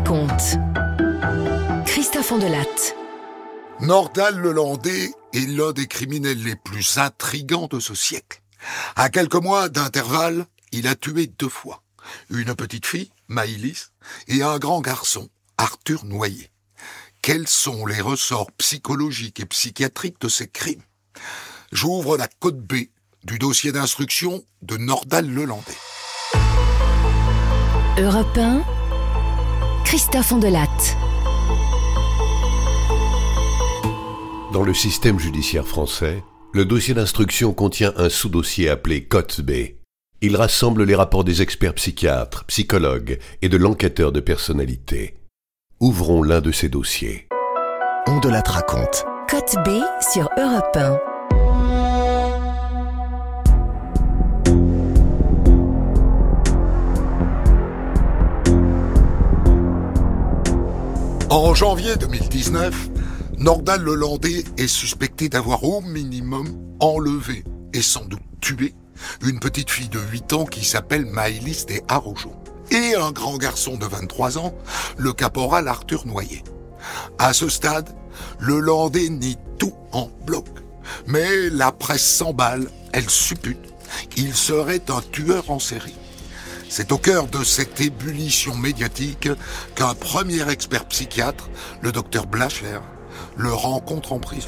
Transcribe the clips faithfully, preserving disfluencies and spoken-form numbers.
raconte. Christophe Ondelatte. Nordal-Lelandais est l'un des criminels les plus intrigants de ce siècle. À quelques mois d'intervalle, il a tué deux fois. Une petite fille, Maëlys, et un grand garçon, Arthur Noyer. Quels sont les ressorts psychologiques et psychiatriques de ces crimes ? J'ouvre la cote B du dossier d'instruction de Nordal-Lelandais. Europe un, Christophe Ondelatte. Dans le système judiciaire français, le dossier d'instruction contient un sous-dossier appelé cote B. Il rassemble les rapports des experts psychiatres, psychologues et de l'enquêteur de personnalité. Ouvrons l'un de ces dossiers. Ondelatte raconte. Cote B sur Europe un. En janvier deux mille dix-neuf, Nordal-Lelandais est suspecté d'avoir au minimum enlevé et sans doute tué une petite fille de huit ans qui s'appelle Maëlys des Arrojo et un grand garçon de vingt-trois ans, le caporal Arthur Noyer. À ce stade, Lelandais nie tout en bloc. Mais la presse s'emballe, elle suppute qu'il serait un tueur en série. C'est au cœur de cette ébullition médiatique qu'un premier expert psychiatre, le docteur Blacher, le rencontre en prison.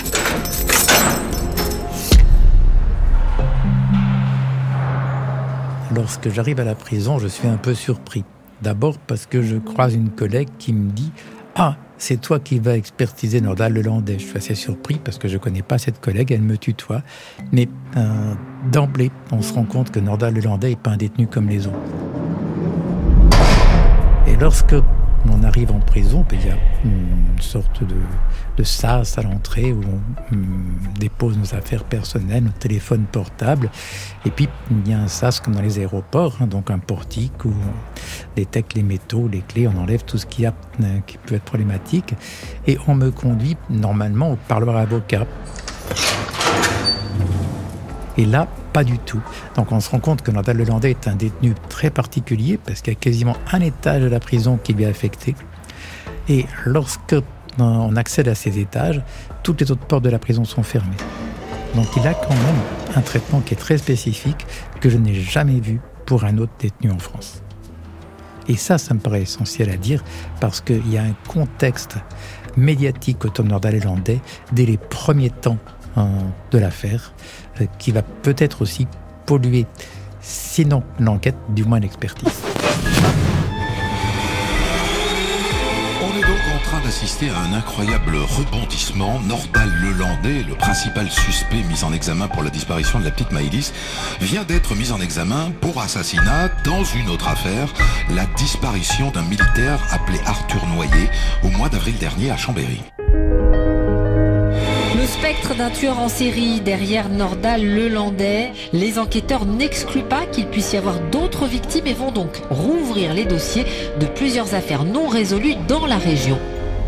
Lorsque j'arrive à la prison, je suis un peu surpris. D'abord parce que je croise une collègue qui me dit « Ah, c'est toi qui vas expertiser Nordal-Lelandais ». Je suis assez surpris parce que je ne connais pas cette collègue, elle me tutoie. Mais euh, d'emblée, on se rend compte que Nordal-Lelandais n'est pas un détenu comme les autres. Et lorsque on arrive en prison, il y a une sorte de, de sas à l'entrée où on hum, dépose nos affaires personnelles, nos téléphones portables. Et puis, il y a un sas comme dans les aéroports, hein, donc un portique où on détecte les métaux, les clés, on enlève tout ce qui, a, euh, qui peut être problématique. Et on me conduit normalement au parloir avocat. Et là, pas du tout. Donc on se rend compte que Nordal-Lelandais est un détenu très particulier parce qu'il y a quasiment un étage de la prison qui lui est affecté. Et lorsque on accède à ces étages, toutes les autres portes de la prison sont fermées. Donc il a quand même un traitement qui est très spécifique que je n'ai jamais vu pour un autre détenu en France. Et ça, ça me paraît essentiel à dire parce qu'il y a un contexte médiatique autour de Nordal-Lelandais dès les premiers temps de l'affaire, qui va peut-être aussi polluer, sinon l'enquête, du moins l'expertise. On est donc en train d'assister à un incroyable rebondissement. Nordal-Lelandais, le principal suspect mis en examen pour la disparition de la petite Maëlys, vient d'être mis en examen pour assassinat dans une autre affaire, la disparition d'un militaire appelé Arthur Noyer au mois d'avril dernier à Chambéry. Le spectre d'un tueur en série derrière Nordal-Lelandais. Les enquêteurs n'excluent pas qu'il puisse y avoir d'autres victimes et vont donc rouvrir les dossiers de plusieurs affaires non résolues dans la région.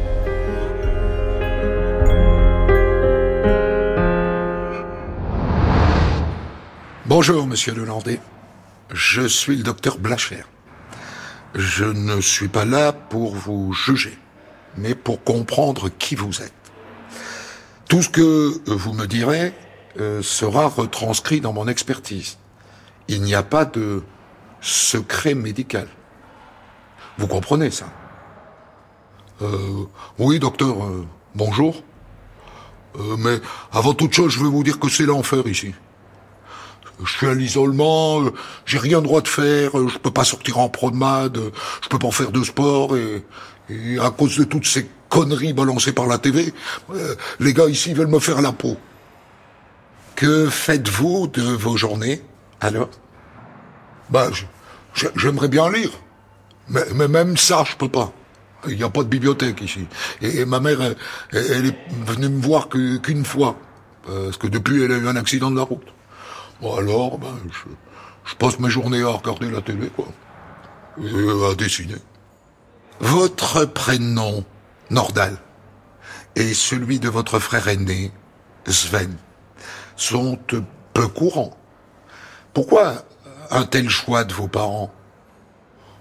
Bonjour, monsieur Lelandais. Je suis le docteur Blacher. Je ne suis pas là pour vous juger, mais pour comprendre qui vous êtes. Tout ce que vous me direz euh, sera retranscrit dans mon expertise. Il n'y a pas de secret médical. Vous comprenez ça ? euh, Oui, docteur, euh, bonjour. Euh, mais avant toute chose, je veux vous dire que c'est l'enfer ici. Je suis à l'isolement, euh, j'ai rien droit de faire, euh, je peux pas sortir en promenade, euh, je peux pas faire de sport et, et à cause de toutes ces conneries balancées par la T V, euh, les gars ici veulent me faire la peau. Que faites-vous de vos journées, alors ? Bah, je, je, j'aimerais bien lire, mais, mais même ça, je peux pas. Il n'y a pas de bibliothèque ici. Et, et ma mère, elle, elle est venue me voir que, qu'une fois, parce que depuis, elle a eu un accident de la route. Bon alors, ben, je, je passe mes journées à regarder la télé, quoi, et à dessiner. Votre prénom, Nordal, et celui de votre frère aîné, Sven, sont peu courants. Pourquoi un tel choix de vos parents ?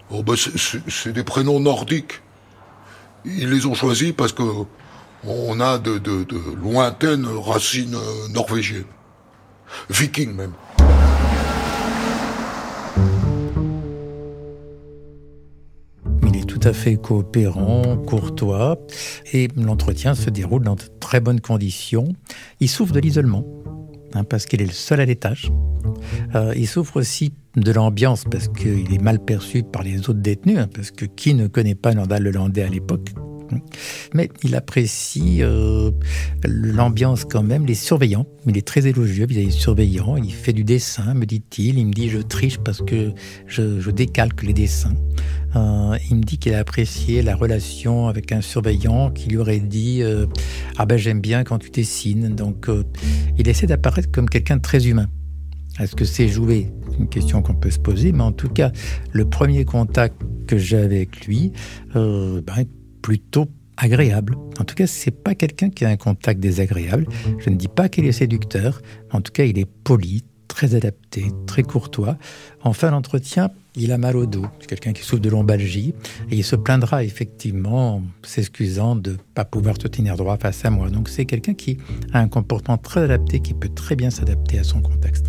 Oh ben c'est, c'est, c'est des prénoms nordiques. Ils les ont choisis parce que on a de, de, de lointaines racines norvégiennes. Vikings même. Il est tout à fait coopérant, courtois, et l'entretien se déroule dans de très bonnes conditions. Il souffre de l'isolement, hein, parce qu'il est le seul à l'étage. Euh, il souffre aussi de l'ambiance, parce qu'il est mal perçu par les autres détenus, hein, parce que qui ne connaît pas Nordal Lelandais à l'époque ? Mais il apprécie euh, l'ambiance quand même, les surveillants. Il est très élogieux vis-à-vis des surveillants. Il fait du dessin, me dit-il. Il me dit je triche parce que je, je décalque les dessins. Euh, il me dit qu'il a apprécié la relation avec un surveillant qui lui aurait dit euh, « Ah ben j'aime bien quand tu dessines ». Donc euh, il essaie d'apparaître comme quelqu'un de très humain. Est-ce que c'est joué ? C'est une question qu'on peut se poser. Mais en tout cas, le premier contact que j'ai avec lui, euh, ben, plutôt agréable. En tout cas, c'est pas quelqu'un qui a un contact désagréable. Je ne dis pas qu'il est séducteur, mais en tout cas, il est poli, très adapté, très courtois. En fin d'entretien, il a mal au dos. C'est quelqu'un qui souffre de lombalgie et il se plaindra effectivement, en s'excusant de ne pas pouvoir se tenir droit face à moi. Donc c'est quelqu'un qui a un comportement très adapté, qui peut très bien s'adapter à son contexte.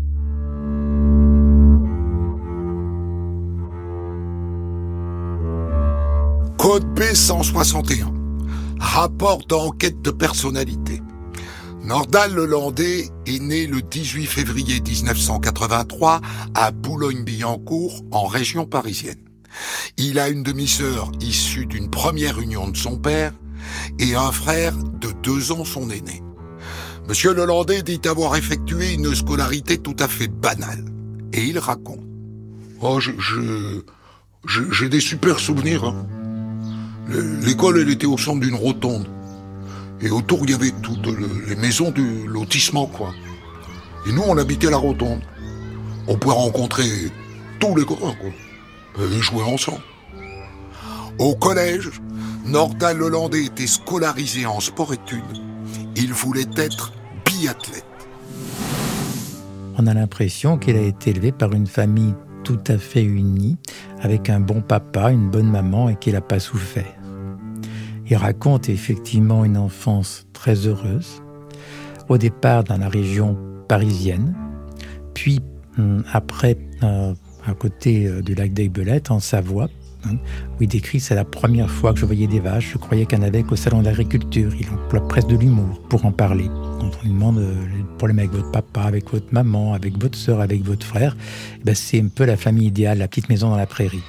Code B cent soixante et un. Rapport d'enquête de personnalité. Nordal Lelandais est né le dix-huit février dix-neuf cent quatre-vingt-trois à Boulogne-Billancourt, en région parisienne. Il a une demi-sœur issue d'une première union de son père et un frère de deux ans son aîné. Monsieur Lelandais dit avoir effectué une scolarité tout à fait banale. Et il raconte. Oh, je, je, je, j'ai des super souvenirs, hein. L'école, elle était au centre d'une rotonde. Et autour, il y avait toutes les maisons du lotissement, quoi. Et nous, on habitait la rotonde. On pouvait rencontrer tous les copains, quoi. Et jouer ensemble. Au collège, Nordal Lelandais était scolarisé en sport-études. Il voulait être biathlète. On a l'impression qu'il a été élevé par une famille tout à fait unie, avec un bon papa, une bonne maman, et qu'il n'a pas souffert. Il raconte effectivement une enfance très heureuse, au départ dans la région parisienne, puis après euh, à côté euh, du lac d'Aiguebelette, en Savoie, hein, où il décrit « c'est la première fois que je voyais des vaches, je croyais qu'il y en avait qu'au salon de l'agriculture ». Il emploie presque de l'humour pour en parler. Quand on lui demande euh, les problèmes avec votre papa, avec votre maman, avec votre sœur, avec votre frère, eh ben, c'est un peu la famille idéale, la petite maison dans la prairie.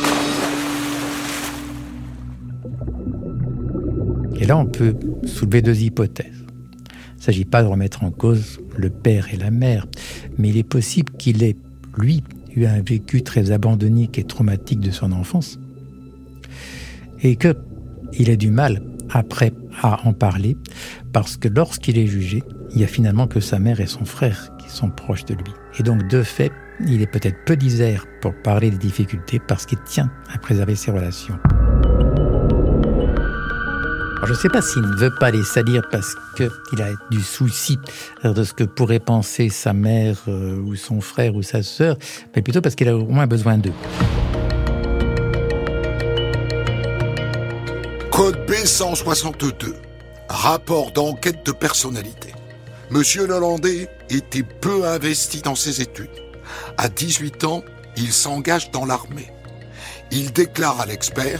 Et là, on peut soulever deux hypothèses. Il ne s'agit pas de remettre en cause le père et la mère, mais il est possible qu'il ait, lui, eu un vécu très abandonnique et traumatique de son enfance, et qu'il ait du mal, après, à en parler, parce que lorsqu'il est jugé, il n'y a finalement que sa mère et son frère qui sont proches de lui. Et donc, de fait, il est peut-être peu disert pour parler des difficultés, parce qu'il tient à préserver ses relations. Alors, je ne sais pas s'il ne veut pas les salir parce qu'il a du souci de ce que pourrait penser sa mère euh, ou son frère ou sa sœur, mais plutôt parce qu'il a au moins besoin d'eux. Code B cent soixante-deux. Rapport d'enquête de personnalité. Monsieur Lelandais était peu investi dans ses études. À dix-huit ans, il s'engage dans l'armée. Il déclare à l'Expert...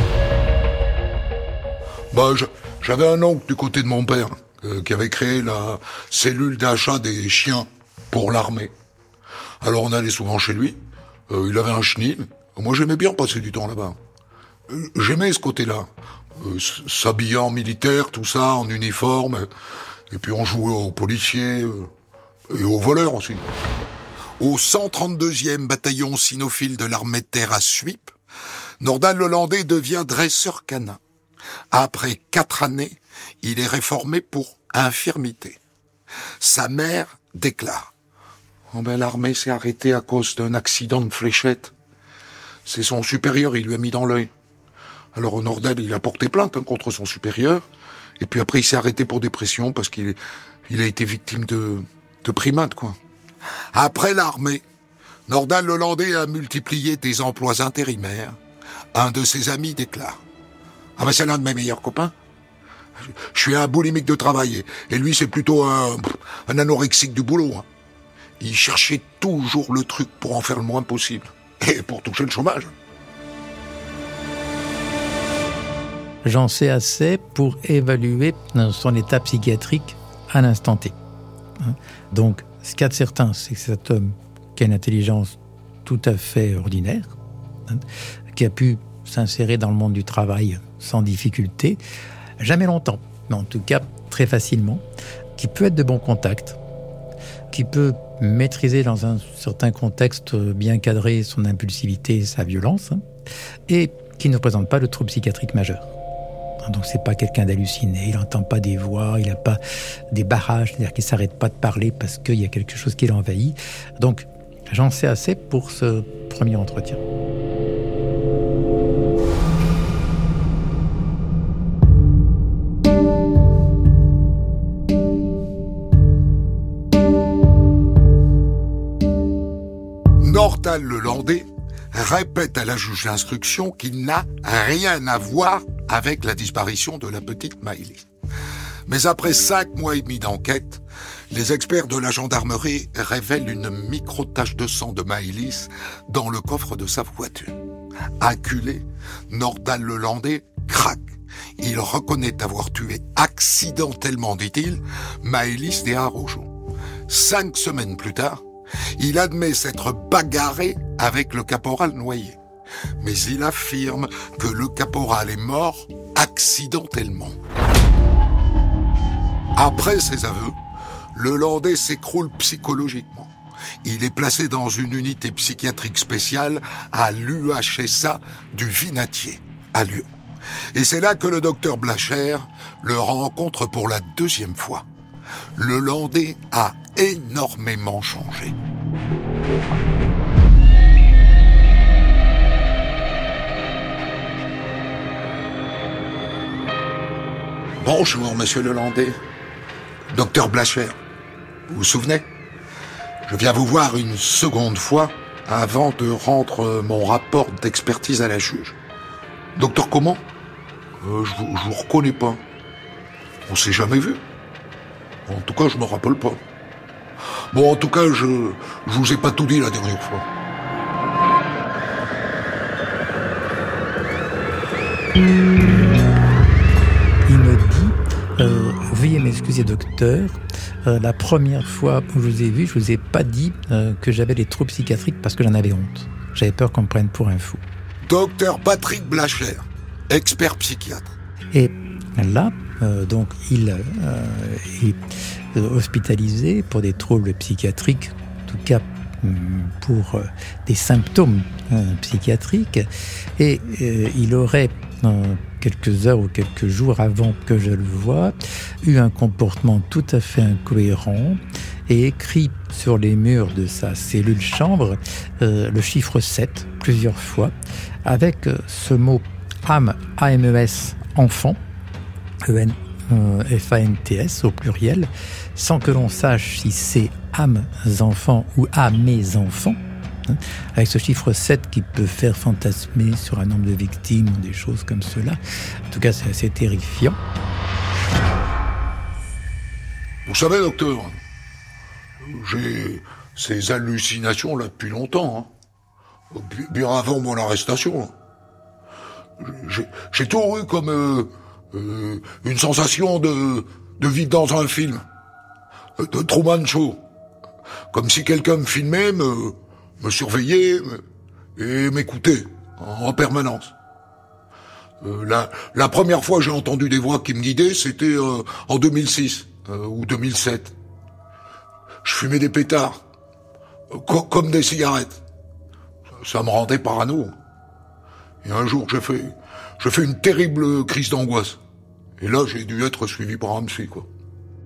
Bah, j'avais un oncle du côté de mon père euh, qui avait créé la cellule d'achat des chiens pour l'armée. Alors on allait souvent chez lui, euh, il avait un chenil. Moi j'aimais bien passer du temps là-bas. Euh, j'aimais ce côté-là, euh, s'habiller en militaire, tout ça, en uniforme, et puis on jouait aux policiers euh, et aux voleurs aussi. Au cent trente-deuxième bataillon cynophile de l'armée de terre à Suippes, Nordal Lelandais devient dresseur canin. Après quatre années, il est réformé pour infirmité. Sa mère déclare oh ben, « L'armée s'est arrêtée à cause d'un accident de fléchette. C'est son supérieur, il lui a mis dans l'œil. Alors Nordal, il a porté plainte hein, contre son supérieur, et puis après il s'est arrêté pour dépression parce qu'il il a été victime de, de primates, quoi. Après l'armée, Nordal Lelandais a multiplié des emplois intérimaires. Un de ses amis déclare « Ah ben c'est l'un de mes meilleurs copains. Je suis un boulimique de travail et lui c'est plutôt un, un anorexique du boulot. Hein. Il cherchait toujours le truc pour en faire le moins possible et pour toucher le chômage. » J'en sais assez pour évaluer son état psychiatrique à l'instant T. Donc, ce qu'il y a de certain, c'est que cet homme qui a une intelligence tout à fait ordinaire, qui a pu s'insérer dans le monde du travail sans difficulté, jamais longtemps, mais en tout cas très facilement, qui peut être de bon contact, qui peut maîtriser dans un certain contexte bien cadré son impulsivité et sa violence, et qui ne présente pas de trouble psychiatrique majeur. Donc c'est pas quelqu'un d'halluciné, il n'entend pas des voix, il n'a pas des barrages, c'est-à-dire qu'il ne s'arrête pas de parler parce qu'il y a quelque chose qui l'envahit. Donc j'en sais assez pour ce premier entretien. Nordal Lelandais répète à la juge d'instruction qu'il n'a rien à voir avec la disparition de la petite Maëlys. Mais après cinq mois et demi d'enquête, les experts de la gendarmerie révèlent une micro-tache de sang de Maëlys dans le coffre de sa voiture. Acculé, Nordal Lelandais craque. Il reconnaît avoir tué accidentellement, dit-il, Maëlys des Arrojo. Cinq semaines plus tard, il admet s'être bagarré avec le caporal Noyer. Mais il affirme que le caporal est mort accidentellement. Après ces aveux, Lelandais s'écroule psychologiquement. Il est placé dans une unité psychiatrique spéciale à l'U H S A du Vinatier, à Lyon. Et c'est là que le docteur Blacher le rencontre pour la deuxième fois. Lelandais a énormément changé. Bonjour, monsieur Lelandais. Docteur Blacher, vous vous souvenez ? Je viens vous voir une seconde fois avant de rendre mon rapport d'expertise à la juge. Docteur comment ? euh, Je vous, je vous reconnais pas. On s'est jamais vu. En tout cas, je me rappelle pas. Bon, en tout cas, je, je vous ai pas tout dit la dernière fois. Il me dit, euh, veuillez m'excuser docteur, euh, la première fois où je vous ai vu, je vous ai pas dit euh, que j'avais des troubles psychiatriques parce que j'en avais honte. J'avais peur qu'on me prenne pour un fou. Docteur Patrick Blacher, expert psychiatre. Et là, euh, donc, il euh, est hospitalisé pour des troubles psychiatriques, en tout cas pour euh, des symptômes euh, psychiatriques, et euh, il aurait, euh, quelques heures ou quelques jours avant que je le voie, eu un comportement tout à fait incohérent et écrit sur les murs de sa cellule chambre euh, le chiffre sept plusieurs fois, avec euh, ce mot âme, A M E S, enfant, E N F A N T S au pluriel, sans que l'on sache si c'est âmes enfants ou à mes enfants, hein, avec ce chiffre sept qui peut faire fantasmer sur un nombre de victimes ou des choses comme cela. En tout cas, c'est assez terrifiant. Vous savez, docteur, j'ai ces hallucinations là depuis longtemps, hein, bien avant mon arrestation. J'ai, j'ai toujours eu comme euh, euh, une sensation de, de vivre dans un film, de Truman Show, comme si quelqu'un me filmait, me, me surveillait et m'écoutait en permanence. Euh, la, la première fois que j'ai entendu des voix qui me guidaient, c'était euh, en deux mille six euh, ou deux mille sept. Je fumais des pétards, euh, co- comme des cigarettes. Ça me rendait parano. Et un jour, j'ai fait, j'ai fait une terrible crise d'angoisse. Et là, j'ai dû être suivi par un psy, quoi.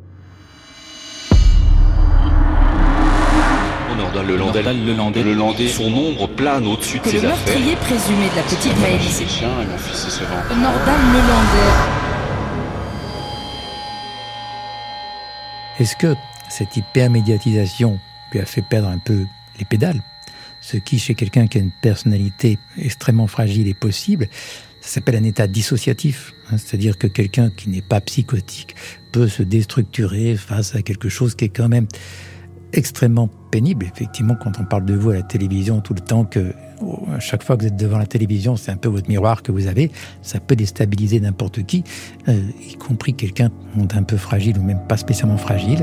Nordal Lelandais, le Landais, le Landais, son ombre plane au-dessus de Que ses le affaires. meurtrier présumé de la petite Maëlys, Ses chiens et mon fils et ses vents. Nordal Lelandais. Est-ce que cette hypermédiatisation lui a fait perdre un peu les pédales Ce qui, chez quelqu'un qui a une personnalité extrêmement fragile, est possible. Ça s'appelle un état dissociatif. Hein, c'est-à-dire que quelqu'un qui n'est pas psychotique peut se déstructurer face à quelque chose qui est quand même extrêmement pénible. Effectivement, quand on parle de vous à la télévision tout le temps, que à chaque fois que vous êtes devant la télévision, c'est un peu votre miroir que vous avez, ça peut déstabiliser n'importe qui, euh, y compris quelqu'un d'un peu fragile ou même pas spécialement fragile.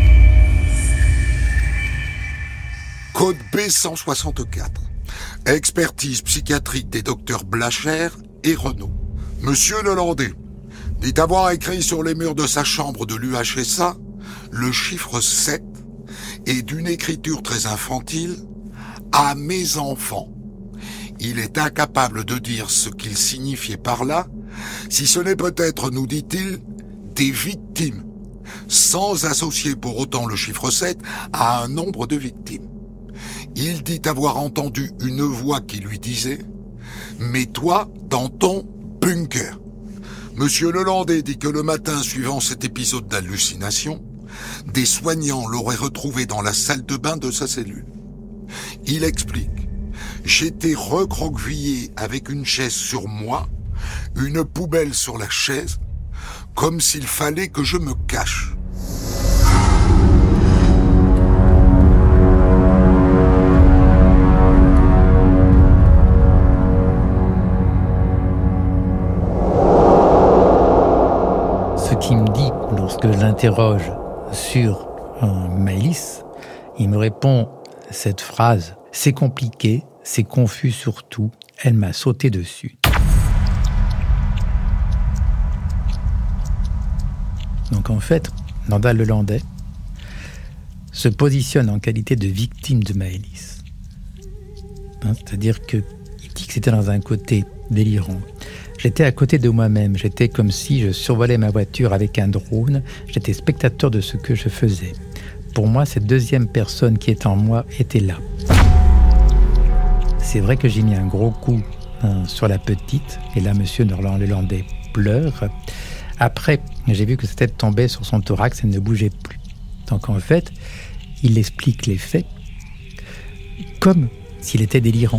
Code B cent soixante-quatre. Expertise psychiatrique des docteurs Blacher et Renaud. Monsieur Lelandais dit avoir écrit sur les murs de sa chambre de l'U H S A le chiffre sept et d'une écriture très infantile « à mes enfants ». Il est incapable de dire ce qu'il signifiait par là, si ce n'est peut-être, nous dit-il, des victimes, sans associer pour autant le chiffre sept à un nombre de victimes. Il dit avoir entendu une voix qui lui disait « mets-toi dans ton bunker ». Monsieur Lelandais dit que le matin suivant cet épisode d'hallucination, des soignants l'auraient retrouvé dans la salle de bain de sa cellule. Il explique « J'étais recroquevillé avec une chaise sur moi, une poubelle sur la chaise, comme s'il fallait que je me cache. » Ce qu'il me dit lorsque je l'interroge sur euh, Maëlys, il me répond cette phrase « C'est compliqué, c'est confus surtout, elle m'a sauté dessus ». Donc en fait, Nordal Lelandais se positionne en qualité de victime de Maëlys. Hein, c'est-à-dire qu'il dit que c'était dans un côté délirant. J'étais à côté de moi-même, j'étais comme si je survolais ma voiture avec un drone, j'étais spectateur de ce que je faisais. Pour moi, cette deuxième personne qui est en moi était là. C'est vrai que j'ai mis un gros coup hein, sur la petite, et là, monsieur Nordal Lelandais pleure. Après, j'ai vu que sa tête tombait sur son thorax, elle ne bougeait plus. Donc en fait, il explique les faits comme s'il était délirant.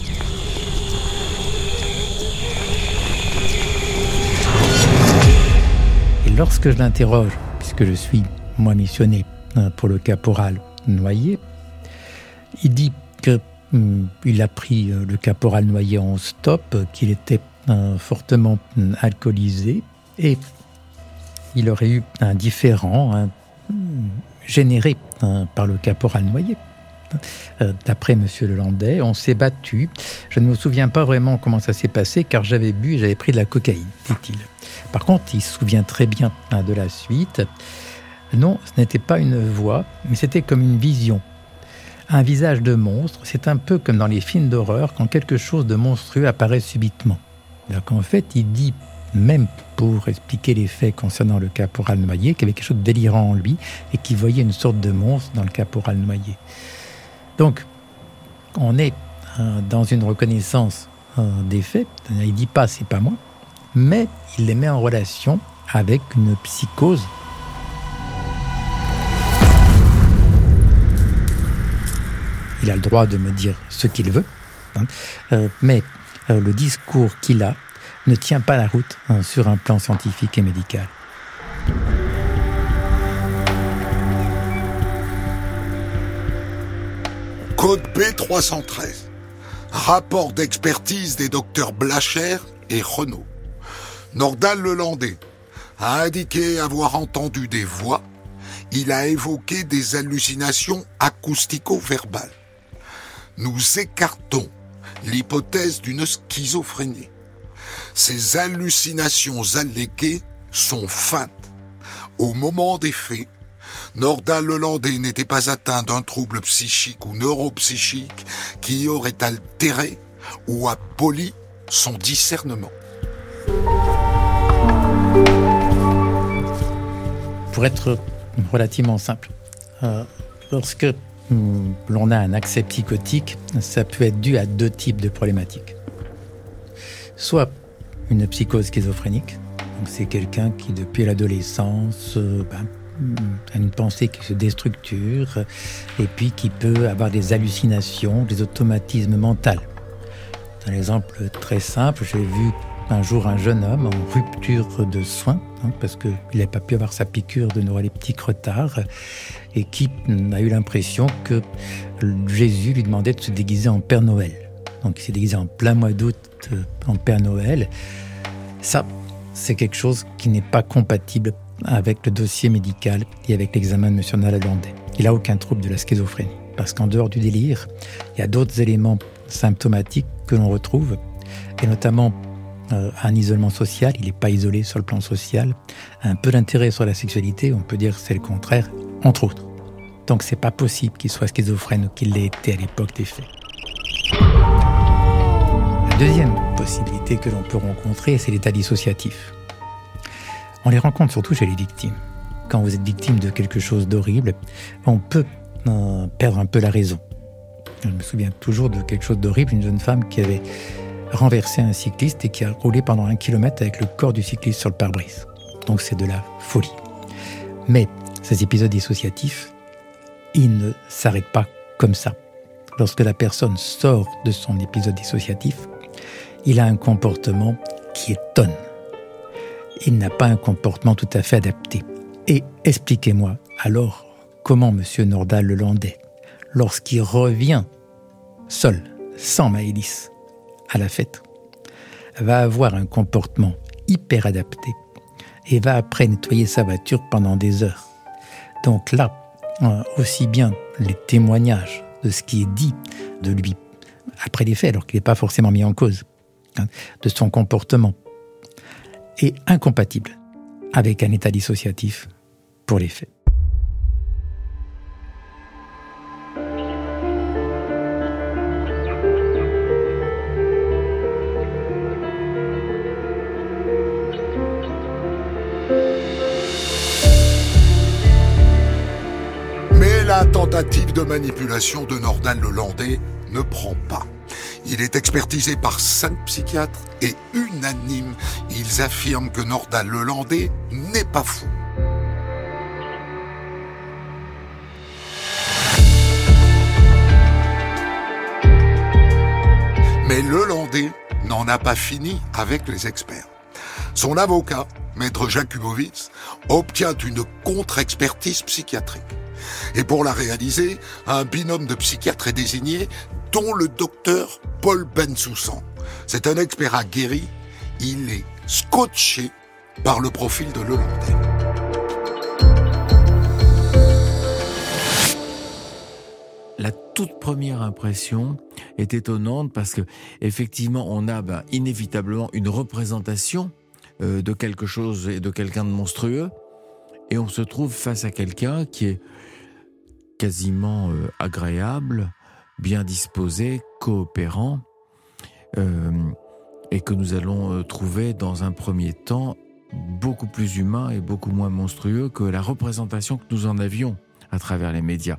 Lorsque je l'interroge, puisque je suis, moi, missionné pour le caporal Noyer, il dit qu'il hum, a pris le caporal Noyer en stop, qu'il était hum, fortement hum, alcoolisé et il aurait eu un différend hein, généré hein, par le caporal Noyer. Euh, d'après monsieur Lelandais, on s'est battu. Je ne me souviens pas vraiment comment ça s'est passé, car j'avais bu et j'avais pris de la cocaïne, dit-il. Par contre, il se souvient très bien hein, de la suite. Non, ce n'était pas une voix, mais c'était comme une vision. Un visage de monstre, c'est un peu comme dans les films d'horreur, quand quelque chose de monstrueux apparaît subitement. Donc en fait, il dit, même pour expliquer les faits concernant le caporal Noyer, qu'il y avait quelque chose de délirant en lui, et qu'il voyait une sorte de monstre dans le caporal Noyer. Donc, on est euh, dans une reconnaissance euh, des faits. Il ne dit pas « c'est pas moi », mais il les met en relation avec une psychose. Il a le droit de me dire ce qu'il veut, hein, euh, mais euh, le discours qu'il a ne tient pas la route hein, sur un plan scientifique et médical. Code B trois cent treize. Rapport d'expertise des docteurs Blacher et Renaud. Nordal Lelandais a indiqué avoir entendu des voix. Il a évoqué des hallucinations acoustico-verbales. Nous écartons l'hypothèse d'une schizophrénie. Ces hallucinations alléguées sont feintes. Au moment des faits, Nordal Lelandais n'était pas atteint d'un trouble psychique ou neuropsychique qui aurait altéré ou aboli son discernement. Pour être relativement simple, euh, lorsque hum, l'on a un accès psychotique, ça peut être dû à deux types de problématiques. Soit une psychose schizophrénique, donc c'est quelqu'un qui depuis l'adolescence euh, ben, a une pensée qui se déstructure et puis qui peut avoir des hallucinations, des automatismes mentaux. Un exemple très simple, j'ai vu un jour un jeune homme en rupture de soins, hein, parce qu'il n'avait pas pu avoir sa piqûre de neuroleptique retard, et qui a eu l'impression que Jésus lui demandait de se déguiser en Père Noël. Donc il s'est déguisé en plein mois d'août euh, en Père Noël. Ça, c'est quelque chose qui n'est pas compatible avec le dossier médical et avec l'examen de M. Nordal-Lelandais. Il n'a aucun trouble de la schizophrénie, parce qu'en dehors du délire, il y a d'autres éléments symptomatiques que l'on retrouve, et notamment euh, un isolement social. Il n'est pas isolé sur le plan social, un peu d'intérêt sur la sexualité, on peut dire que c'est le contraire, entre autres. Donc c'est pas possible qu'il soit schizophrène ou qu'il l'ait été à l'époque des faits. La deuxième possibilité que l'on peut rencontrer, c'est l'état dissociatif. On les rencontre surtout chez les victimes. Quand vous êtes victime de quelque chose d'horrible, on peut euh, perdre un peu la raison. Je me souviens toujours de quelque chose d'horrible, une jeune femme qui avait renversé un cycliste et qui a roulé pendant un kilomètre avec le corps du cycliste sur le pare-brise. Donc c'est de la folie. Mais ces épisodes dissociatifs, ils ne s'arrêtent pas comme ça. Lorsque la personne sort de son épisode dissociatif, il a un comportement qui étonne. Il n'a pas un comportement tout à fait adapté. Et expliquez-moi alors comment M. Nordal-Lelandais, lorsqu'il revient seul, sans Maëlys, à la fête, va avoir un comportement hyper adapté et va après nettoyer sa voiture pendant des heures. Donc là, aussi bien les témoignages de ce qui est dit de lui après les faits, alors qu'il n'est pas forcément mis en cause, hein, de son comportement, est incompatible avec un état dissociatif pour les faits. Mais la tentative de manipulation de Nordal-Lelandais ne prend pas. Il est expertisé par cinq psychiatres et unanime, ils affirment que Nordal-Lelandais n'est pas fou. Mais Lelandais n'en a pas fini avec les experts. Son avocat, maître Jakubowicz, obtient une contre-expertise psychiatrique. Et pour la réaliser, un binôme de psychiatres est désigné, dont le docteur Paul Bensoussan. C'est un expert aguerri, il est scotché par le profil de Lelandais. La toute première impression est étonnante parce que effectivement on a ben, inévitablement une représentation euh, de quelque chose et de quelqu'un de monstrueux, et on se trouve face à quelqu'un qui est quasiment euh, agréable, bien disposé, coopérant, euh, et que nous allons euh, trouver dans un premier temps beaucoup plus humain et beaucoup moins monstrueux que la représentation que nous en avions à travers les médias.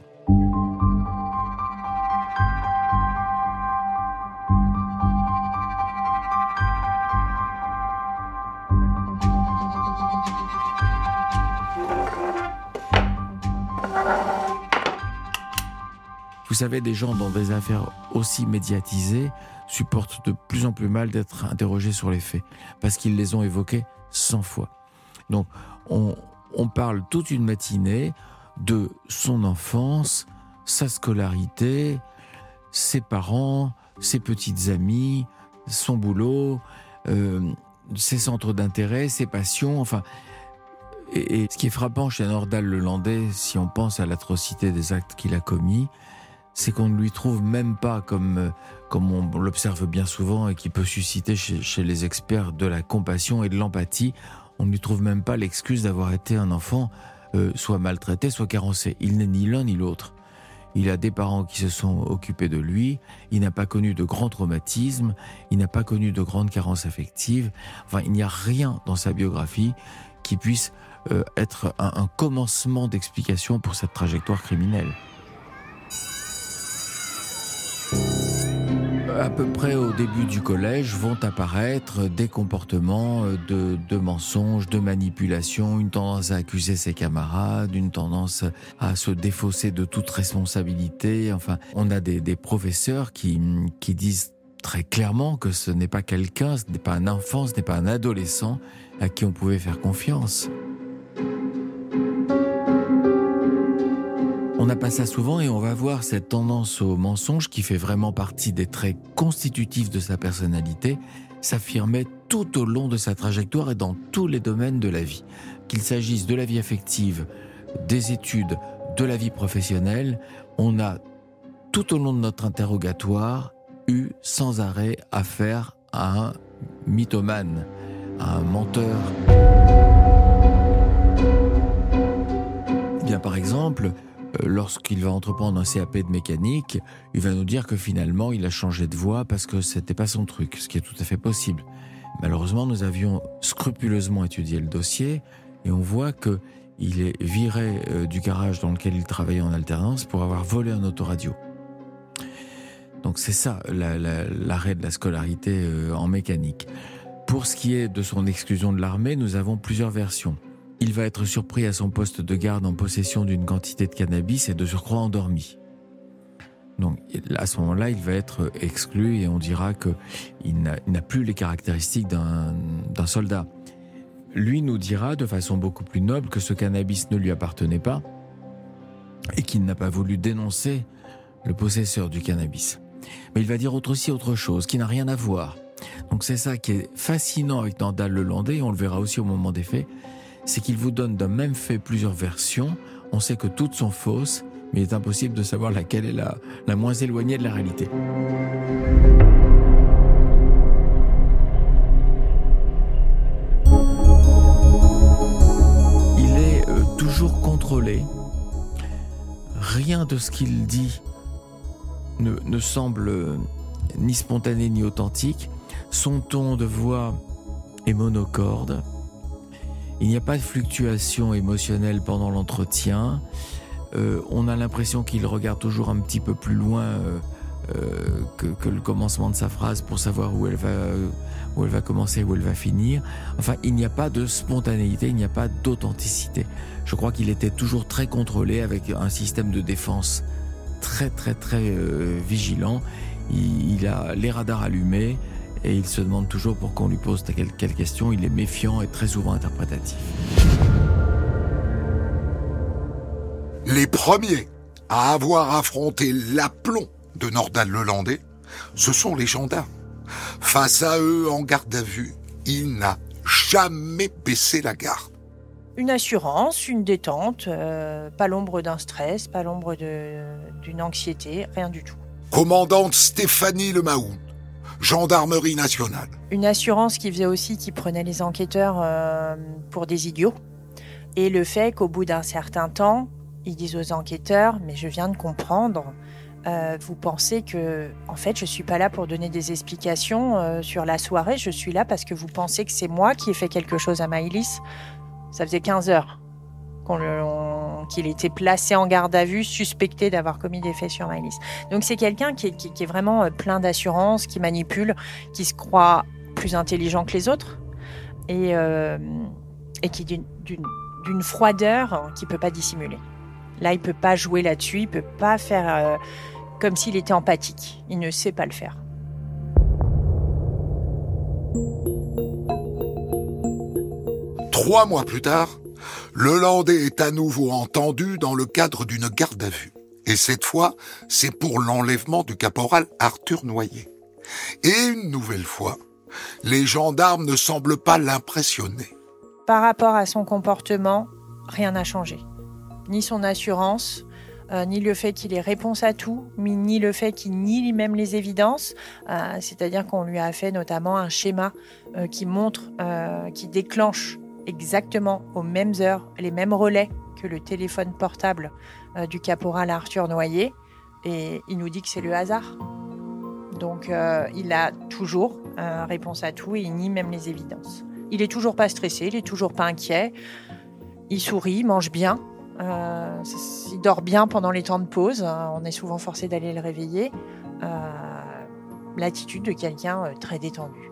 Vous savez, des gens dans des affaires aussi médiatisées supportent de plus en plus mal d'être interrogés sur les faits, parce qu'ils les ont évoqués cent fois. Donc, on, on parle toute une matinée de son enfance, sa scolarité, ses parents, ses petites amies, son boulot, euh, ses centres d'intérêt, ses passions, enfin... Et, et ce qui est frappant chez Nordal-Lelandais, si on pense à l'atrocité des actes qu'il a commis, c'est qu'on ne lui trouve même pas, comme, comme on l'observe bien souvent et qui peut susciter chez, chez les experts de la compassion et de l'empathie, on ne lui trouve même pas l'excuse d'avoir été un enfant euh, soit maltraité, soit carencé. Il n'est ni l'un ni l'autre. Il a des parents qui se sont occupés de lui, il n'a pas connu de grands traumatismes, il n'a pas connu de grandes carences affectives. Enfin, il n'y a rien dans sa biographie qui puisse euh, être un, un commencement d'explication pour cette trajectoire criminelle. À peu près au début du collège vont apparaître des comportements de, de mensonges, de manipulation, une tendance à accuser ses camarades, une tendance à se défausser de toute responsabilité. Enfin, on a des, des professeurs qui, qui disent très clairement que ce n'est pas quelqu'un, ce n'est pas un enfant, ce n'est pas un adolescent à qui on pouvait faire confiance. On n'a pas ça souvent et on va voir cette tendance au mensonge qui fait vraiment partie des traits constitutifs de sa personnalité s'affirmer tout au long de sa trajectoire et dans tous les domaines de la vie. Qu'il s'agisse de la vie affective, des études, de la vie professionnelle, on a tout au long de notre interrogatoire eu sans arrêt affaire à un mythomane, à un menteur. Bien, par exemple, lorsqu'il va entreprendre un C A P de mécanique, il va nous dire que finalement il a changé de voie parce que c'était pas son truc, ce qui est tout à fait possible. Malheureusement, nous avions scrupuleusement étudié le dossier et on voit que il est viré euh, du garage dans lequel il travaillait en alternance pour avoir volé un autoradio. Donc c'est ça la, la, l'arrêt de la scolarité euh, en mécanique. Pour ce qui est de son exclusion de l'armée, nous avons plusieurs versions. Il va être surpris à son poste de garde en possession d'une quantité de cannabis et de surcroît endormi. Donc à ce moment-là, il va être exclu et on dira qu'il n'a, il n'a plus les caractéristiques d'un, d'un soldat. Lui nous dira de façon beaucoup plus noble que ce cannabis ne lui appartenait pas et qu'il n'a pas voulu dénoncer le possesseur du cannabis. Mais il va dire aussi autre chose qui n'a rien à voir. Donc c'est ça qui est fascinant avec Nordal Lelandais, et on le verra aussi au moment des faits, c'est qu'il vous donne d'un même fait plusieurs versions. On sait que toutes sont fausses, mais il est impossible de savoir laquelle est la, la moins éloignée de la réalité. Il est euh, toujours contrôlé. Rien de ce qu'il dit ne, ne semble euh, ni spontané ni authentique. Son ton de voix est monocorde. Il n'y a pas de fluctuation émotionnelle pendant l'entretien. Euh, on a l'impression qu'il regarde toujours un petit peu plus loin euh, euh, que, que le commencement de sa phrase pour savoir où elle va, euh, où elle va commencer, où elle va finir. Enfin, il n'y a pas de spontanéité, il n'y a pas d'authenticité. Je crois qu'il était toujours très contrôlé avec un système de défense très très très euh, vigilant. Il, il a les radars allumés. Et il se demande toujours pour qu'on lui pose quelle, quelle question. Il est méfiant et très souvent interprétatif. Les premiers à avoir affronté l'aplomb de Nordal Lelandais, ce sont les gendarmes. Face à eux, en garde à vue, il n'a jamais baissé la garde. Une assurance, une détente, euh, pas l'ombre d'un stress, pas l'ombre de, d'une anxiété, rien du tout. Commandante Stéphanie Lemahoun, Gendarmerie nationale. Une assurance qui faisait aussi qu'il prenait les enquêteurs euh, pour des idiots. Et le fait qu'au bout d'un certain temps, ils disent aux enquêteurs « mais je viens de comprendre, euh, vous pensez que en fait je suis pas là pour donner des explications euh, sur la soirée, je suis là parce que vous pensez que c'est moi qui ai fait quelque chose à Maëlys ». Ça faisait quinze heures qu'on le, on, qu'il était placé en garde à vue, suspecté d'avoir commis des faits sur Maëlys. Donc c'est quelqu'un qui est, qui, qui est vraiment plein d'assurance, qui manipule, qui se croit plus intelligent que les autres et, euh, et qui d'une, d'une, d'une froideur qu'il ne peut pas dissimuler. Là, il ne peut pas jouer là-dessus, il ne peut pas faire euh, comme s'il était empathique. Il ne sait pas le faire. Trois mois plus tard, Lelandais est à nouveau entendu dans le cadre d'une garde à vue. Et cette fois, c'est pour l'enlèvement du caporal Arthur Noyer. Et une nouvelle fois, les gendarmes ne semblent pas l'impressionner. Par rapport à son comportement, rien n'a changé. Ni son assurance, euh, ni le fait qu'il ait réponse à tout, ni le fait qu'il nie même les évidences. Euh, c'est-à-dire qu'on lui a fait notamment un schéma euh, qui montre, euh, qui déclenche exactement aux mêmes heures, les mêmes relais que le téléphone portable euh, du caporal Arthur Noyer. Et il nous dit que c'est le hasard. Donc euh, il a toujours euh, réponse à tout et il nie même les évidences. Il est toujours pas stressé, il est toujours pas inquiet. Il sourit, il mange bien. Euh, il dort bien pendant les temps de pause. On est souvent forcé d'aller le réveiller. Euh, l'attitude de quelqu'un euh, très détendu.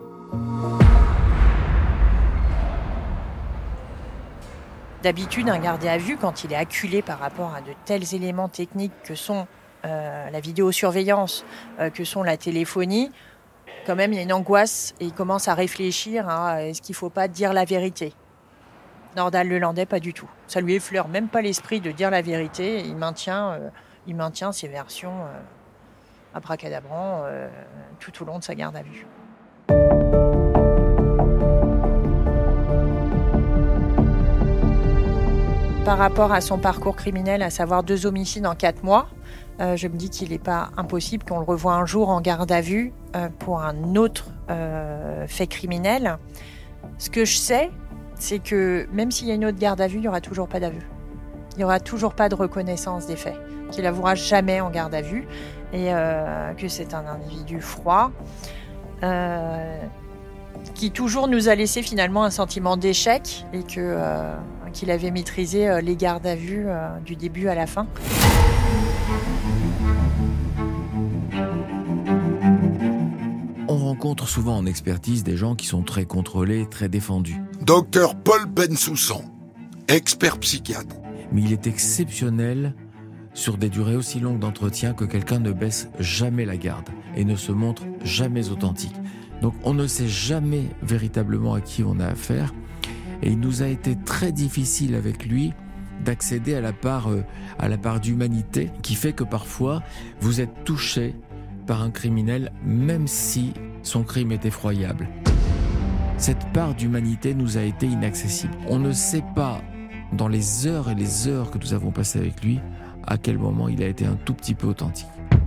D'habitude, un gardé à vue, quand il est acculé par rapport à de tels éléments techniques que sont euh, la vidéosurveillance, euh, que sont la téléphonie, quand même, il y a une angoisse et il commence à réfléchir à est-ce qu'il ne faut pas dire la vérité. Nordal Lelandais, pas du tout. Ça lui effleure même pas l'esprit de dire la vérité. Il maintient, euh, il maintient ses versions euh, abracadabrant euh, tout au long de sa garde à vue. Par rapport à son parcours criminel, à savoir deux homicides en quatre mois, euh, je me dis qu'il n'est pas impossible qu'on le revoie un jour en garde à vue euh, pour un autre euh, fait criminel. Ce que je sais, c'est que même s'il y a une autre garde à vue, il n'y aura toujours pas d'aveu. Il n'y aura toujours pas de reconnaissance des faits. Qu'il n'avouera jamais en garde à vue et euh, que c'est un individu froid euh, qui toujours nous a laissé finalement un sentiment d'échec et que... Euh, qu'il avait maîtrisé euh, les gardes à vue euh, du début à la fin. On rencontre souvent en expertise des gens qui sont très contrôlés, très défendus. Docteur Paul Bensoussan, expert psychiatre. Mais il est exceptionnel sur des durées aussi longues d'entretien que quelqu'un ne baisse jamais la garde et ne se montre jamais authentique. Donc on ne sait jamais véritablement à qui on a affaire. Et il nous a été très difficile avec lui d'accéder à la part, euh, à la part d'humanité qui fait que parfois vous êtes touché par un criminel même si son crime est effroyable. Cette part d'humanité nous a été inaccessible. On ne sait pas, dans les heures et les heures que nous avons passées avec lui, à quel moment il a été un tout petit peu authentique.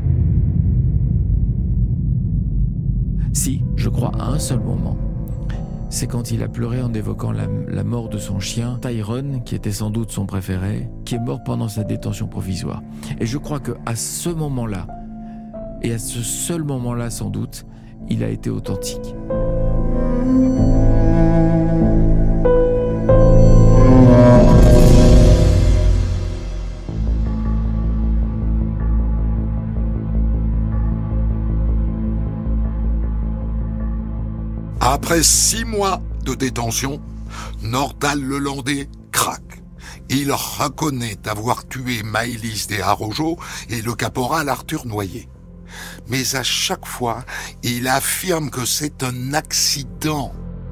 Si, je crois à un seul moment. C'est quand il a pleuré en évoquant la, la mort de son chien, Tyrone, qui était sans doute son préféré, qui est mort pendant sa détention provisoire. Et je crois qu'à ce moment-là, et à ce seul moment-là sans doute, il a été authentique. Après six mois de détention, Nordal Lelandais craque. Il reconnaît avoir tué Maëlys Desarrojo et le caporal Arthur Noyer. Mais à chaque fois, il affirme que c'est un accident.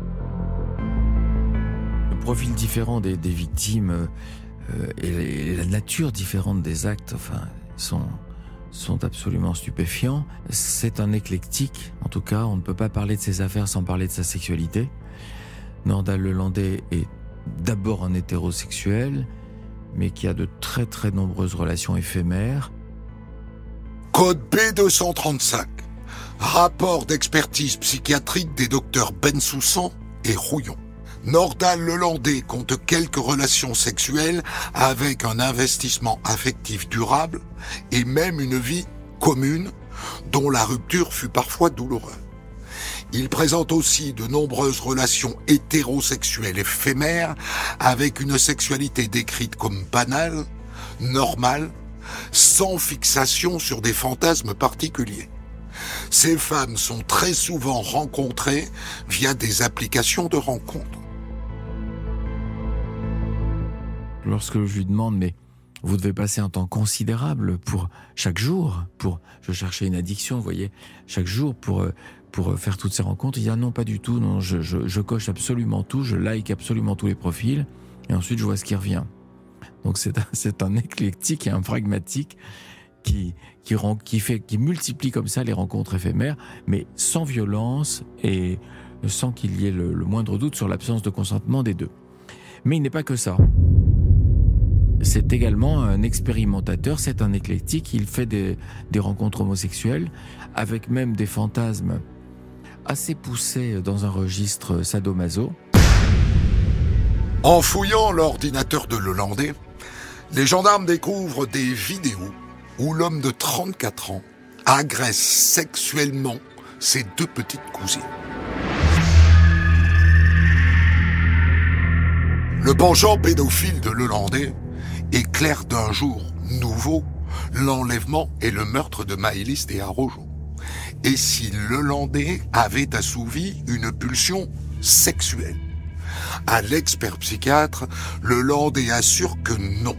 Le profil différent des, des victimes euh, et, et la nature différente des actes, enfin, sont... sont absolument stupéfiants. C'est un éclectique, en tout cas, on ne peut pas parler de ses affaires sans parler de sa sexualité. Nordal Lelandais est d'abord un hétérosexuel, mais qui a de très très nombreuses relations éphémères. Code B deux cent trente-cinq. Rapport d'expertise psychiatrique des docteurs Bensoussan et Rouillon. Nordal Lelandais compte quelques relations sexuelles avec un investissement affectif durable et même une vie commune dont la rupture fut parfois douloureuse. Il présente aussi de nombreuses relations hétérosexuelles éphémères avec une sexualité décrite comme banale, normale, sans fixation sur des fantasmes particuliers. Ces femmes sont très souvent rencontrées via des applications de rencontres. Lorsque je lui demande, mais vous devez passer un temps considérable pour chaque jour, pour, je cherchais une addiction, vous voyez, chaque jour pour, pour faire toutes ces rencontres, il dit ah non, pas du tout, non, je, je, je coche absolument tout, je like absolument tous les profils, et ensuite je vois ce qui revient. Donc c'est un, c'est un éclectique et un pragmatique qui, qui, rend, qui, fait, qui multiplie comme ça les rencontres éphémères, mais sans violence et sans qu'il y ait le, le moindre doute sur l'absence de consentement des deux. Mais il n'est pas que ça. C'est également un expérimentateur, c'est un éclectique, il fait des, des rencontres homosexuelles, avec même des fantasmes assez poussés dans un registre sadomaso. En fouillant l'ordinateur de Lelandais, les gendarmes découvrent des vidéos où l'homme de trente-quatre ans agresse sexuellement ses deux petites cousines. Le penchant pédophile de Lelandais éclaire d'un jour nouveau l'enlèvement et le meurtre de Maëlys Desarrojo. et si Lelandais avait assouvi une pulsion sexuelle. À l'expert psychiatre, Lelandais assure que non.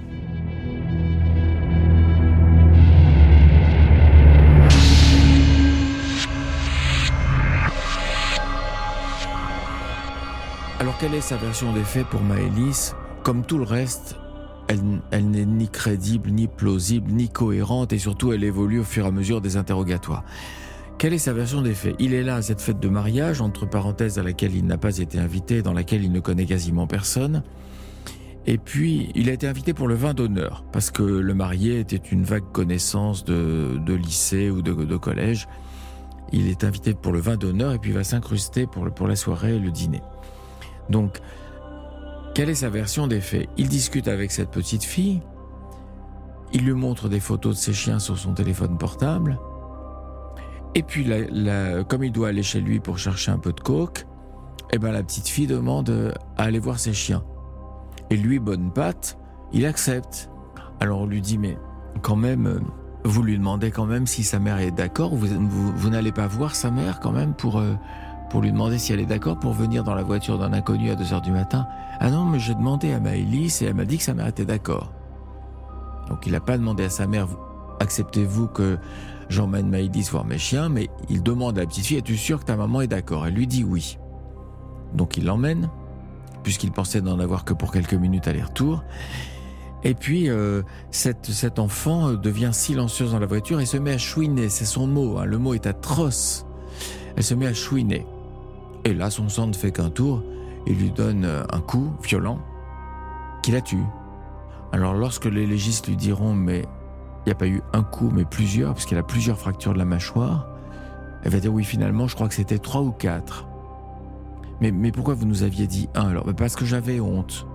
Alors quelle est sa version des faits pour Maëlys ? Comme tout le reste, elle, elle n'est ni crédible, ni plausible, ni cohérente, et surtout elle évolue au fur et à mesure des interrogatoires. Quelle est sa version des faits ? Il est là à cette fête de mariage, entre parenthèses à laquelle il n'a pas été invité, dans laquelle il ne connaît quasiment personne. Et puis, il a été invité pour le vin d'honneur, parce que le marié était une vague connaissance de, de lycée ou de, de collège. Il est invité pour le vin d'honneur et puis il va s'incruster pour, le, pour la soirée et le dîner. Donc, quelle est sa version des faits ? Il discute avec cette petite fille, il lui montre des photos de ses chiens sur son téléphone portable, et puis, la, la, comme il doit aller chez lui pour chercher un peu de coke, eh ben, la petite fille demande à aller voir ses chiens. Et lui, bonne patte, il accepte. Alors on lui dit, mais quand même, vous lui demandez quand même si sa mère est d'accord, vous, vous, vous n'allez pas voir sa mère quand même pour... Euh, pour lui demander si elle est d'accord pour venir dans la voiture d'un inconnu à deux heures du matin. Ah non, mais j'ai demandé à Maëlys et elle m'a dit que sa mère était d'accord. Donc il n'a pas demandé à sa mère, acceptez-vous que j'emmène Maëlys voir mes chiens, mais il demande à la petite fille, es-tu sûre que ta maman est d'accord ? Elle lui dit oui. Donc il l'emmène, puisqu'il pensait n'en avoir que pour quelques minutes aller-retour. Et puis, euh, cette, cet enfant devient silencieuse dans la voiture et se met à chouiner, c'est son mot, hein, le mot est atroce. Elle se met à chouiner. Et là, son sang ne fait qu'un tour. Il lui donne un coup violent qui la tue. Alors, lorsque les légistes lui diront « mais il n'y a pas eu un coup, mais plusieurs, parce qu'elle a plusieurs fractures de la mâchoire », elle va dire « oui, finalement, je crois que c'était trois ou quatre. » Mais, mais pourquoi vous nous aviez dit un alors ? Parce que j'avais honte.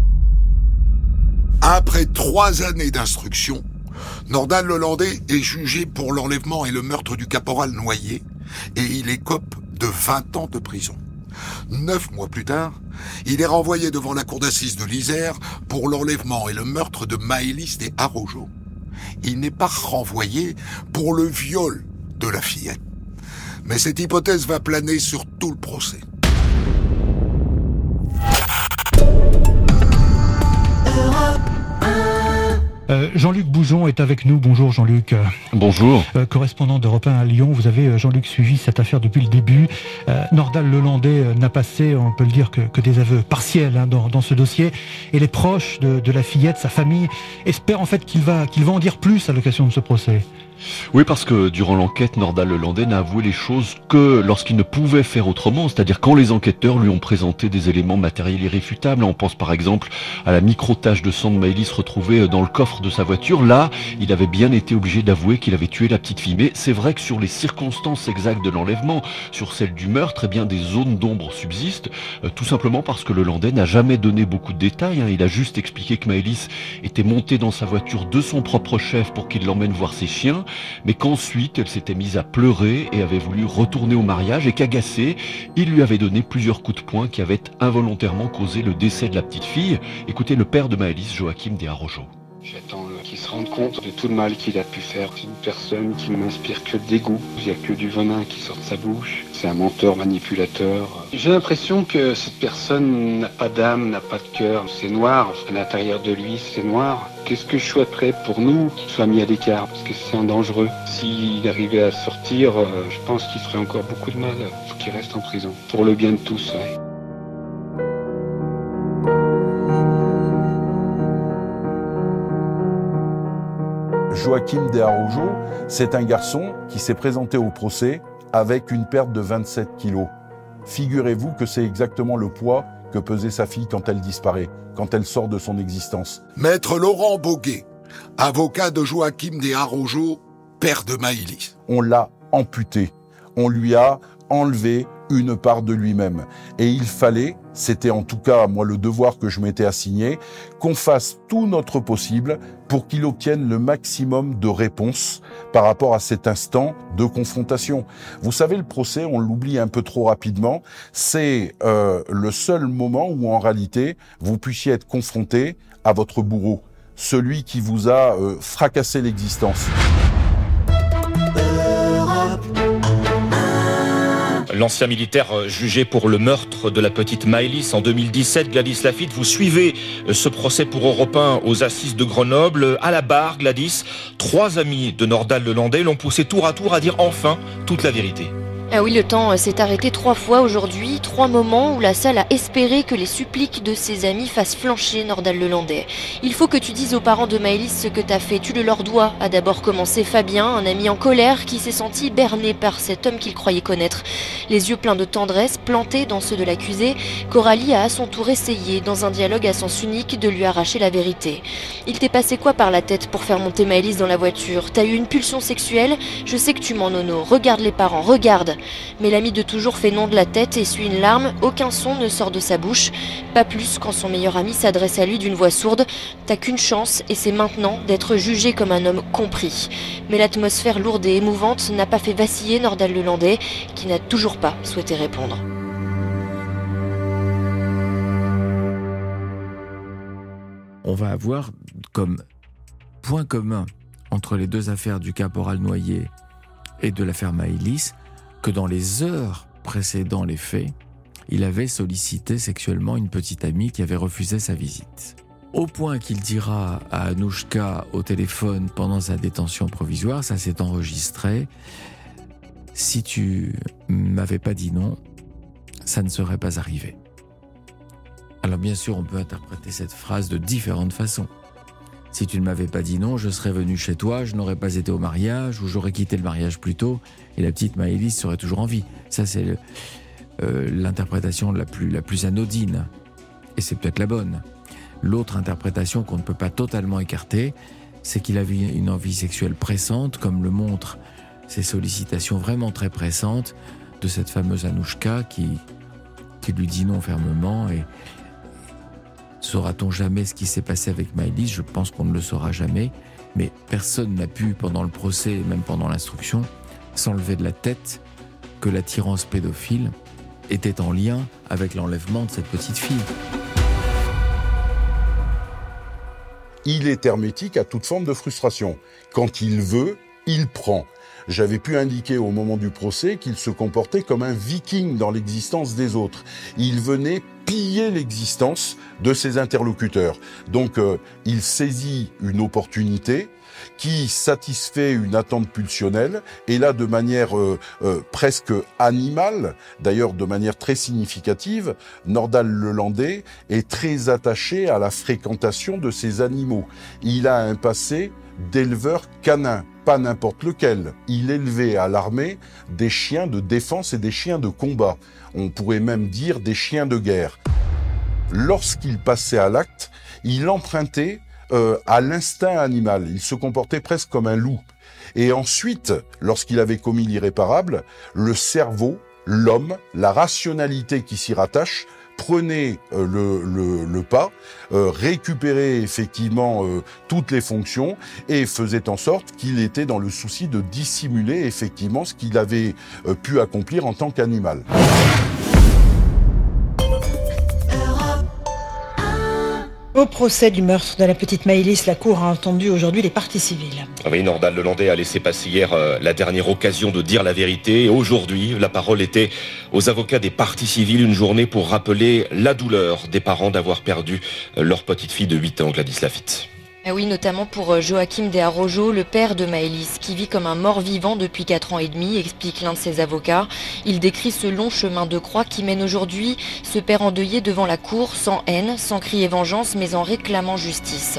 Après trois années d'instruction, Nordal Lelandais est jugé pour l'enlèvement et le meurtre du caporal Noyer, et il écope de vingt ans de prison. Neuf mois plus tard, il est renvoyé devant la cour d'assises de l'Isère pour l'enlèvement et le meurtre de Maëlys des Arrojo. Il n'est pas renvoyé pour le viol de la fillette. Mais cette hypothèse va planer sur tout le procès. Euh, Jean-Luc Boujon est avec nous. Bonjour Jean-Luc. Bonjour. Euh, correspondant d'Europe un à Lyon, vous avez, euh, Jean-Luc, suivi cette affaire depuis le début. Euh, Nordal Lelandais euh, n'a passé, on peut le dire, que, que des aveux partiels hein, dans, dans ce dossier. Et les proches de, de la fillette, sa famille, espèrent en fait qu'il va, qu'il va en dire plus à l'occasion de ce procès. Oui, parce que durant l'enquête, Nordal Lelandais n'a avoué les choses que lorsqu'il ne pouvait faire autrement, c'est-à-dire quand les enquêteurs lui ont présenté des éléments matériels irréfutables. On pense par exemple à la micro-tache de sang de Maëlys retrouvée dans le coffre de sa voiture. Là, il avait bien été obligé d'avouer qu'il avait tué la petite fille. Mais c'est vrai que sur les circonstances exactes de l'enlèvement, sur celles du meurtre, eh bien des zones d'ombre subsistent, euh, tout simplement parce que Lelandais n'a jamais donné beaucoup de détails. Hein. Il a juste expliqué que Maëlys était montée dans sa voiture de son propre chef pour qu'il l'emmène voir ses chiens, mais qu'ensuite elle s'était mise à pleurer et avait voulu retourner au mariage et qu'agacé, il lui avait donné plusieurs coups de poing qui avaient involontairement causé le décès de la petite fille. Écoutez le père de Maëlys, Joachim des Arrojo. J'attends qu'il se rende compte de tout le mal qu'il a pu faire. C'est une personne qui ne m'inspire que le dégoût. Il n'y a que du venin qui sort de sa bouche. C'est un menteur manipulateur. J'ai l'impression que cette personne n'a pas d'âme, n'a pas de cœur. C'est noir. À l'intérieur de lui, c'est noir. Qu'est-ce que je souhaiterais pour nous qu'il soit mis à l'écart? Parce que c'est un dangereux. S'il arrivait à sortir, je pense qu'il ferait encore beaucoup de mal. Il faut qu'il reste en prison. Pour le bien de tous, ouais. Joachim des Arrojo, c'est un garçon qui s'est présenté au procès avec une perte de vingt-sept kilos. Figurez-vous que c'est exactement le poids que pesait sa fille quand elle disparaît, quand elle sort de son existence. Maître Laurent Boguet, avocat de Joachim des Arrojo, père de Maëlys. On l'a amputé, on lui a enlevé une part de lui-même. Et il fallait, c'était en tout cas moi le devoir que je m'étais assigné, qu'on fasse tout notre possible pour qu'il obtienne le maximum de réponses par rapport à cet instant de confrontation. Vous savez, le procès, on l'oublie un peu trop rapidement, c'est euh, le seul moment où en réalité vous puissiez être confronté à votre bourreau, celui qui vous a euh, fracassé l'existence. Europe. l'ancien militaire jugé pour le meurtre de la petite Maëlys en deux mille dix-sept. Gladys Lafitte, vous suivez ce procès pour Europe un aux assises de Grenoble. À la barre, Gladys, trois amis de Nordal-Lelandais l'ont poussé tour à tour à dire enfin toute la vérité. Ah oui, le temps s'est arrêté trois fois aujourd'hui, trois moments où la salle a espéré que les suppliques de ses amis fassent flancher Nordal-Lelandais. Il faut que tu dises aux parents de Maëlys ce que t'as fait, tu le leur dois, a d'abord commencé Fabien, un ami en colère qui s'est senti berné par cet homme qu'il croyait connaître. Les yeux pleins de tendresse, plantés dans ceux de l'accusé, Coralie a à son tour essayé, dans un dialogue à sens unique, de lui arracher la vérité. Il t'est passé quoi par la tête pour faire monter Maëlys dans la voiture? T'as eu une pulsion sexuelle? Je sais que tu m'en nono, regarde les parents, regarde. Mais l'ami de toujours fait non de la tête et essuie une larme, aucun son ne sort de sa bouche. Pas plus quand son meilleur ami s'adresse à lui d'une voix sourde. T'as qu'une chance et c'est maintenant d'être jugé comme un homme compris. Mais l'atmosphère lourde et émouvante n'a pas fait vaciller Nordal-Lelandais, qui n'a toujours pas souhaité répondre. On va avoir comme point commun entre les deux affaires du caporal Noyer et de l'affaire Maëlys que dans les heures précédant les faits, il avait sollicité sexuellement une petite amie qui avait refusé sa visite. Au point qu'il dira à Anouchka au téléphone pendant sa détention provisoire, ça s'est enregistré, « Si tu m'avais pas dit non, ça ne serait pas arrivé. » Alors bien sûr, on peut interpréter cette phrase de différentes façons. Si tu ne m'avais pas dit non, je serais venu chez toi, je n'aurais pas été au mariage, ou j'aurais quitté le mariage plus tôt, et la petite Maëlys serait toujours en vie. Ça, c'est le, euh, l'interprétation la plus, la plus anodine. Et c'est peut-être la bonne. L'autre interprétation qu'on ne peut pas totalement écarter, c'est qu'il avait une envie sexuelle pressante, comme le montrent ces sollicitations vraiment très pressantes de cette fameuse Anouchka qui, qui lui dit non fermement. Et saura-t-on jamais ce qui s'est passé avec Maëlys? Je pense qu'on ne le saura jamais. Mais personne n'a pu, pendant le procès et même pendant l'instruction, s'enlever de la tête que l'attirance pédophile était en lien avec l'enlèvement de cette petite fille. Il est hermétique à toute forme de frustration. Quand il veut, il prend. J'avais pu indiquer au moment du procès qu'il se comportait comme un viking dans l'existence des autres. Il venait piller l'existence de ses interlocuteurs. Donc, euh, il saisit une opportunité qui satisfait une attente pulsionnelle, et là de manière euh, euh, presque animale, d'ailleurs de manière très significative, Nordal-Lelandais est très attaché à la fréquentation de ces animaux. Il a un passé d'éleveur canin, pas n'importe lequel. Il élevait à l'armée des chiens de défense et des chiens de combat. On pourrait même dire des chiens de guerre. Lorsqu'il passait à l'acte, il empruntait euh, à l'instinct animal. Il se comportait presque comme un loup. Et ensuite, lorsqu'il avait commis l'irréparable, le cerveau, l'homme, la rationalité qui s'y rattache, prenait euh, le, le, le pas, euh, récupérait effectivement euh, toutes les fonctions et faisait en sorte qu'il était dans le souci de dissimuler effectivement ce qu'il avait euh, pu accomplir en tant qu'animal. Au procès du meurtre de la petite Maëlys, la Cour a entendu aujourd'hui les parties civiles. Oui, Nordal-Lelandais a laissé passer hier euh, la dernière occasion de dire la vérité. Et aujourd'hui, la parole était aux avocats des parties civiles, une journée pour rappeler la douleur des parents d'avoir perdu euh, leur petite fille de huit ans, Gladys Lafitte. Ah oui, notamment pour Joachim de Arrojo, le père de Maëlys, qui vit comme un mort-vivant depuis quatre ans et demi, explique l'un de ses avocats. Il décrit ce long chemin de croix qui mène aujourd'hui ce père endeuillé devant la cour, sans haine, sans crier vengeance, mais en réclamant justice.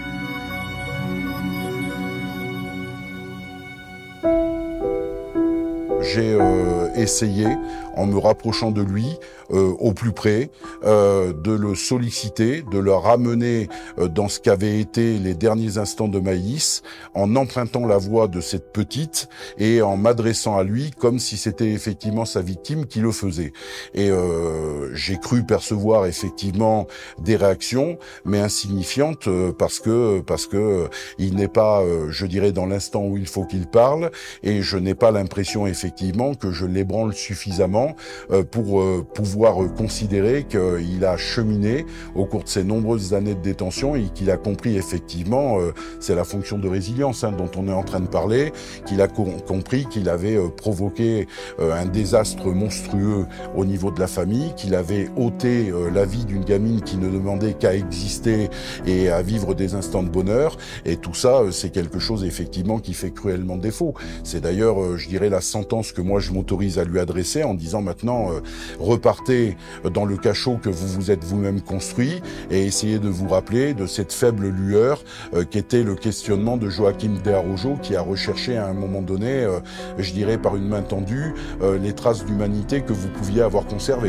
J'ai euh, essayé, en me rapprochant de lui, euh, au plus près, euh, de le solliciter, de le ramener euh, dans ce qu'avaient été les derniers instants de Maëlys, en empruntant la voix de cette petite et en m'adressant à lui comme si c'était effectivement sa victime qui le faisait. Et euh, j'ai cru percevoir effectivement des réactions, mais insignifiantes, euh, parce que parce que euh, il n'est pas, euh, je dirais, dans l'instant où il faut qu'il parle, et je n'ai pas l'impression effectivement que je l'ébranle suffisamment suffisant euh, pour euh, pouvoir euh, considérer qu'il a cheminé au cours de ces nombreuses années de détention et qu'il a compris effectivement, euh, c'est la fonction de résilience hein, dont on est en train de parler, qu'il a co- compris qu'il avait euh, provoqué euh, un désastre monstrueux au niveau de la famille, qu'il avait ôté euh, la vie d'une gamine qui ne demandait qu'à exister et à vivre des instants de bonheur. Et tout ça, euh, c'est quelque chose effectivement qui fait cruellement défaut. C'est d'ailleurs, euh, je dirais, la sentence que moi je m'autorise à lui adresser en disant maintenant, euh, repartez dans le cachot que vous vous êtes vous-même construit et essayez de vous rappeler de cette faible lueur euh, qu'était le questionnement de Joachim de Araujo qui a recherché à un moment donné, euh, je dirais par une main tendue, euh, les traces d'humanité que vous pouviez avoir conservées.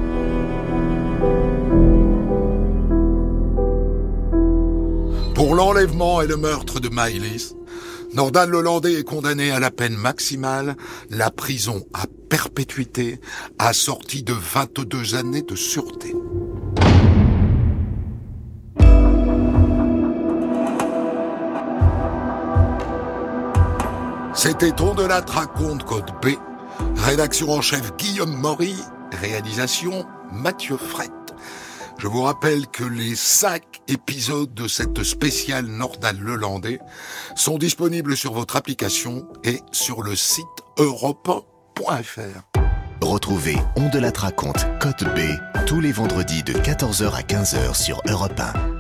Pour l'enlèvement et le meurtre de Maëlys, Nordal Lelandais est condamné à la peine maximale, la prison à perpétuité, assortie de vingt-deux années de sûreté. C'était On de la raconte code B, rédaction en chef Guillaume Maury, réalisation Mathieu Frette. Je vous rappelle que les cinq épisodes de cette spéciale Nordal Lelandais sont disponibles sur votre application et sur le site europe un point f r. Retrouvez On de la raconte code B tous les vendredis de quatorze heures à quinze heures sur Europe un.